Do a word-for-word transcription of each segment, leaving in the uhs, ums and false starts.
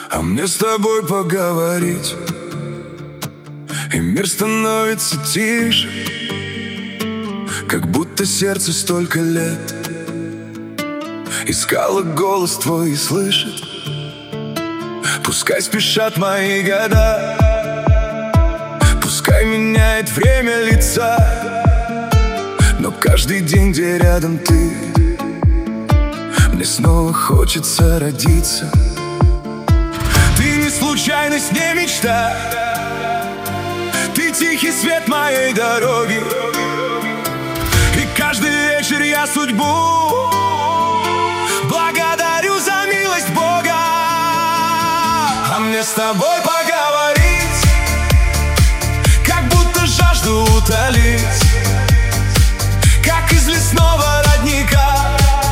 А мне с тобой поговорить, и мир становится тише, как будто сердце столько лет искало голос твой и слышит. Пускай спешат мои года, пускай меняет время лица, но каждый день, где рядом ты, мне снова хочется родиться. Ты не случайность, не мечта, ты тихий свет моей дороги, и каждый вечер я судьбу благодарю за милость Бога. А мне с тобой поговорить, как будто жажду утолить, как из лесного родника,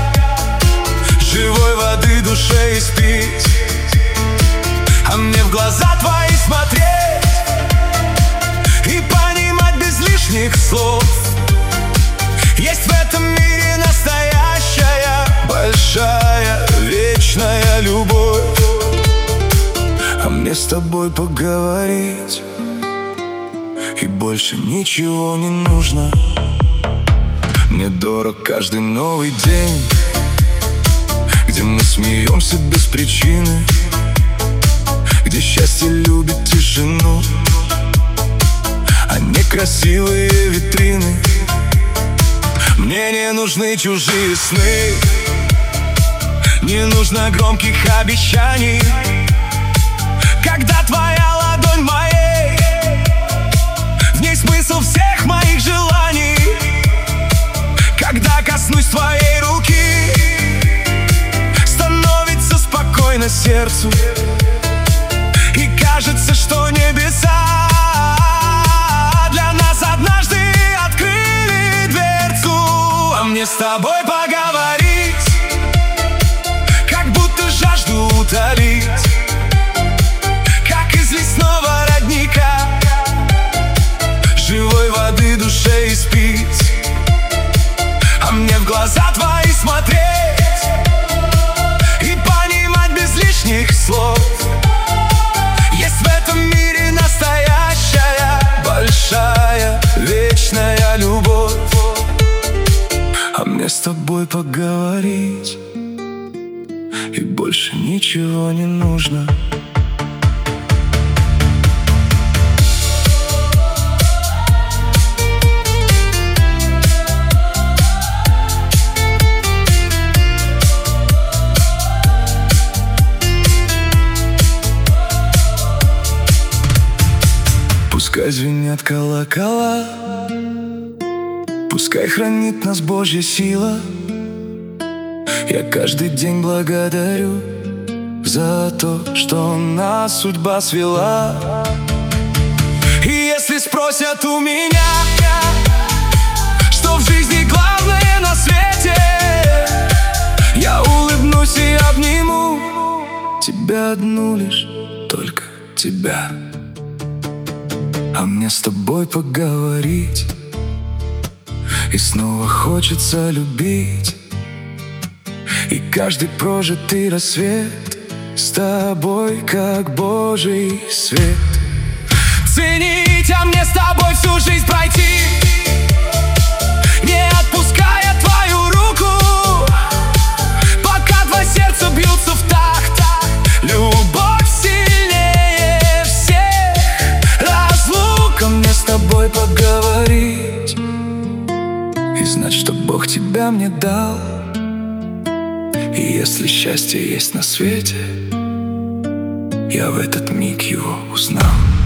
живой воды душе испить. А мне в глаза твои смотреть и понимать без лишних слов: есть в этом мире настоящая, большая, вечная любовь. А мне с тобой поговорить, и больше ничего не нужно. Мне дорог каждый новый день, где мы смеемся без причины, где счастье любит тишину, а не красивые витрины. Мне не нужны чужие сны, не нужно громких обещаний, когда твоя ладонь моей, в ней смысл всех моих желаний. Когда коснусь твоей руки, становится спокойно сердцу, и кажется, что небеса для нас однажды открыли дверцу. А мне с тобой поговорить, как будто жажду утолить, как из лесного родника, живой воды душе испить. А мне в глаза твои смотреть и понимать без лишних слов: есть в этом мире настоящая, большая, вечная любовь. А мне с тобой поговорить, и больше ничего не нужно. Пускай звенят колокола, пускай хранит нас Божья сила. Я каждый день благодарю за то, что нас судьба свела. И если спросят у меня, что в жизни главное на свете, я улыбнусь и обниму тебя одну лишь, только тебя. А мне с тобой поговорить, и снова хочется любить, и каждый прожитый рассвет с тобой как Божий свет ценить. А мне с тобой всю жизнь пройти, не отпуская твою руку, пока два сердца бьются в такт. Любовь сильнее всех разлук. А мне с тобой поговорить и знать, что Бог тебя мне дал. И если счастье есть на свете, я в этот миг его узнал.